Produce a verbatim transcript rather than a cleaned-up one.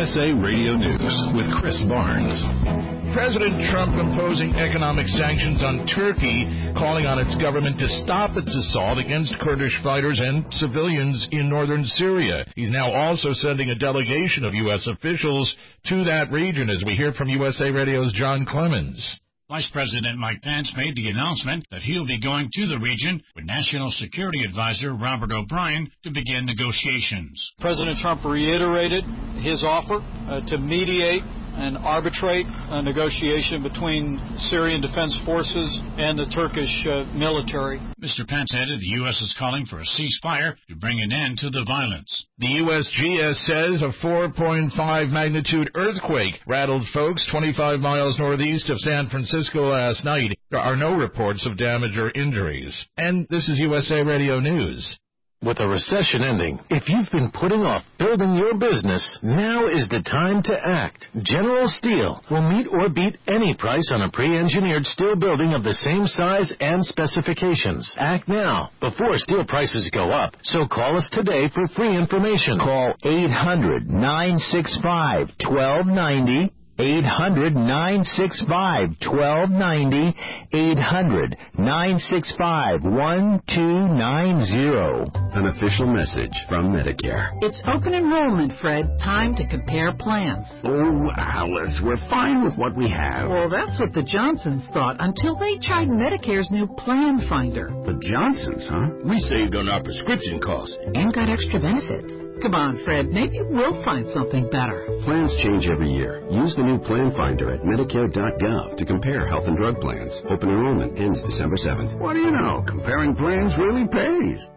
S A Radio News with Chris Barnes. President Trump imposing economic sanctions on Turkey, calling on its government to stop its assault against Kurdish fighters and civilians in northern Syria. He's now also sending a delegation of U S officials to that region, as we hear from U S A Radio's John Clemens. Vice President Mike Pence made the announcement that he'll be going to the region with National Security Advisor Robert O'Brien to begin negotiations. President Trump reiterated his offer uh, to mediate and arbitrate a negotiation between Syrian Defense Forces and the Turkish uh, military. Mister Pence added the U S is calling for a ceasefire to bring an end to the violence. The U S G S says a four point five magnitude earthquake rattled folks twenty-five miles northeast of San Francisco last night. There are no reports of damage or injuries. And this is U S A Radio News. With a recession ending, if you've been putting off building your business, now is the time to act. General Steel will meet or beat any price on a pre-engineered steel building of the same size and specifications. Act now, before steel prices go up. So call us today for free information. Call eight hundred, nine six five, one two nine zero. eight hundred, nine six five, one two nine zero. eight hundred, nine six five, one two nine zero. An official message from Medicare. It's open enrollment, Fred. Time to compare plans. Oh, Alice, we're fine with what we have. Well, that's what the Johnsons thought until they tried Medicare's new Plan Finder. The Johnsons, huh? We saved on our prescription costs. And got extra benefits. Come on, Fred. Maybe we'll find something better. Plans change every year. Use the new Plan Finder at Medicare dot gov to compare health and drug plans. Open enrollment ends December seventh. What do you know? Comparing plans really pays.